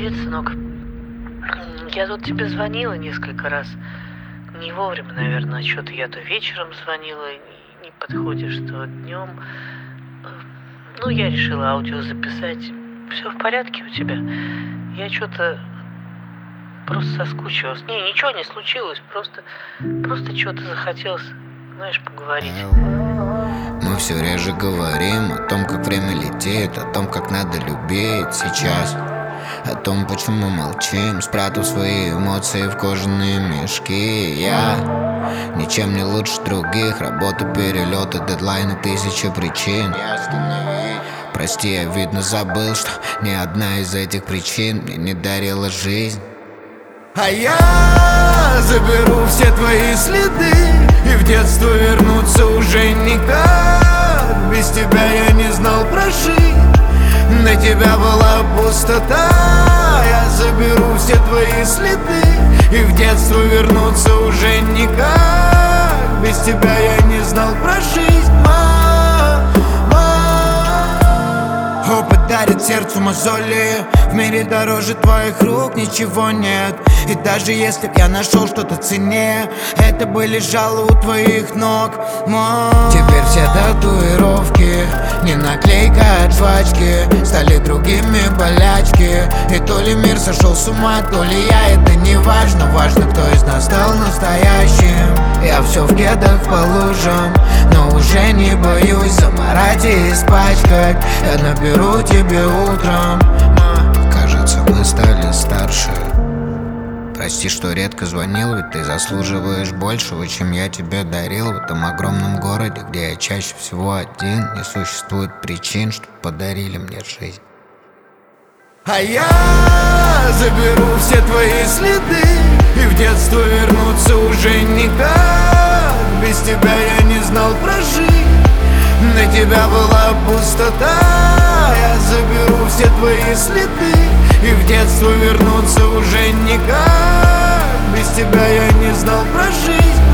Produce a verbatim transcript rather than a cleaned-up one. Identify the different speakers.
Speaker 1: Привет, сынок. Я тут тебе звонила несколько раз. Не вовремя, наверное, что-то я то вечером звонила, не, не подходишь, то днем. Ну, я решила аудио записать. Все в порядке у тебя? Я что-то просто соскучилась. Не, ничего не случилось, просто, просто что-то захотелось, знаешь, поговорить.
Speaker 2: Мы все реже говорим о том, как время летит, о том, как надо любить сейчас, о том, почему молчим, спрятав свои эмоции в кожаные мешки. Я ничем не лучше других, работа, перелеты, дедлайны, тысячи причин. Прости, я, видно, забыл, что ни одна из этих причин мне не дарила жизнь.
Speaker 3: А я заберу все твои следы, и в детство вернуться уже никак. Без тебя я не знал прожить, на тебя была пустота. Я заберу все твои следы, и в детство вернуться уже никак. Без тебя я не знал прожить, мама. Опыт дарит сердцу мозоли, в мире дороже твоих рук ничего нет. И даже если б я нашел что-то ценнее, это бы лежало у твоих ног, мам.
Speaker 2: Теперь все татуировки, не наклейка от жвачки, стали другими болячки. И то ли мир сошел с ума, то ли я, это не важно. Важно, кто из нас стал настоящим. Я все в кедах по лужам, но уже не боюсь замарать и испачкать. Я наберу тебе утром. Кажется, мы стали старше. Прости, что редко звонил, ведь ты заслуживаешь большего, чем я тебе дарил. В этом огромном городе, где я чаще всего один, не существует причин, что подарили мне жизнь.
Speaker 3: А я заберу все твои следы, и в детство вернуться уже никак. Без тебя я не знал прожить, на тебя была пустота. Я заберу все твои следы, и в детство вернуться уже никак. Без тебя я не знал прожить.